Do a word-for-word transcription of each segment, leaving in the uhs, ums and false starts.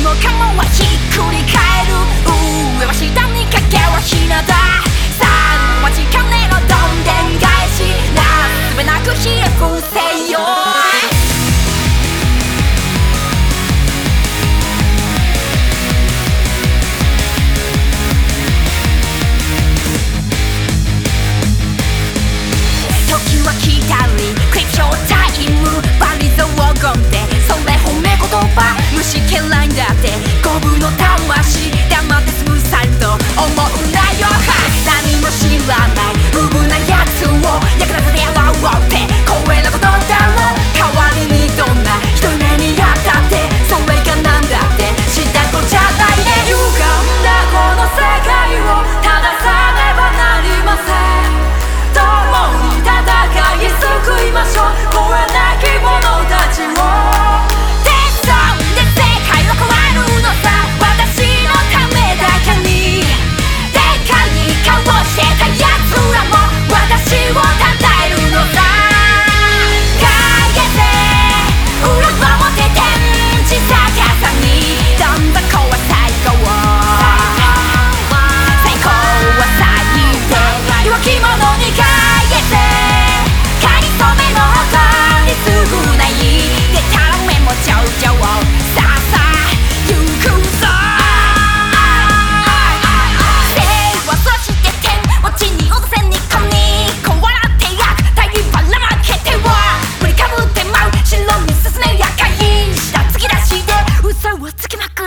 もかもはひっくり返る。上は下に影はひなだ。さあ待ちかねのどんでん返し、なすべなくひれ伏せよ。時は来たりクリプショータイム、バリゾーゴンでそれ褒め言葉虫けらいんだって五分の魂黙って済むさると思うなよ。何も知らない無分なやつを役立てて笑おうって光栄なことだろう。代わりにどんな人目にやったってそれがなんだって知ったこっちゃないね。歪んだこの世界を正さねばなりません。共に戦い救いましょう声なき者たちを。テンションで世界を変えるのさ、私のためだけに。でかい顔してたやつらも私をたたえるのさ。変えて裏表天地逆さにどん底は最高、最高は最低弱き者に変えてかりそめの誇り償いでたらめも頂上をさあさあ行くぞ。生はそして天落ちに落とせにこにこう笑ってやく大ばらまけては振りかぶって舞う白に進めやかいした突き出して嘘をつきまくれ。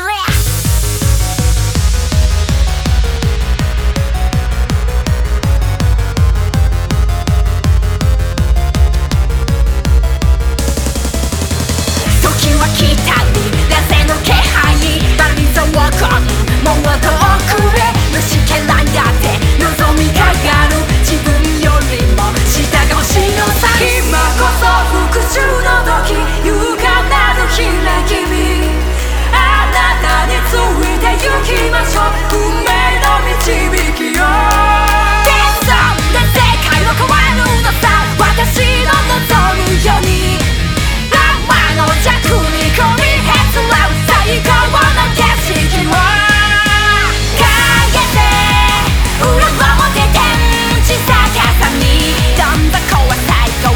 時は来たり風の気配バリゾーゴンもう遠くへ虫けらいだって望みかがる自分よりも下が欲しいのさ。今こそ復讐の時勇敢なるひら君、あなたについて行きましょう運命の導きよ。テンションで世界を変えるのさ、私の望むように。の弱にこみへつらう最高の景色を変えて裏表天地逆さにどん底は最高、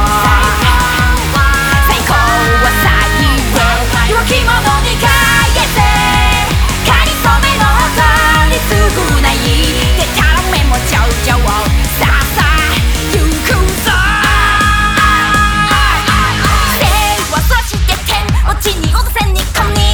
最高は最低弱き者に変えてかりそめの誇り償いでたらめも頂上をさあさあ行くぞ。落ちに落とせにこに